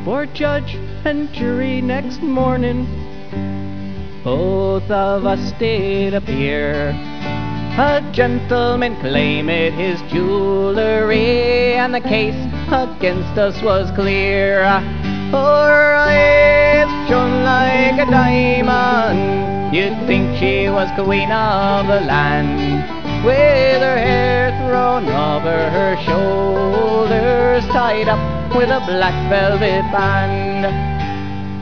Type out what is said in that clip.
For judge and jury next morning, both of us did appear. A gentleman claimed his jewelry, and the case against us was clear. Her eyes shone like a diamond, you'd think she was queen of the land. With her hair thrown over her shoulders, tied up with a black velvet band.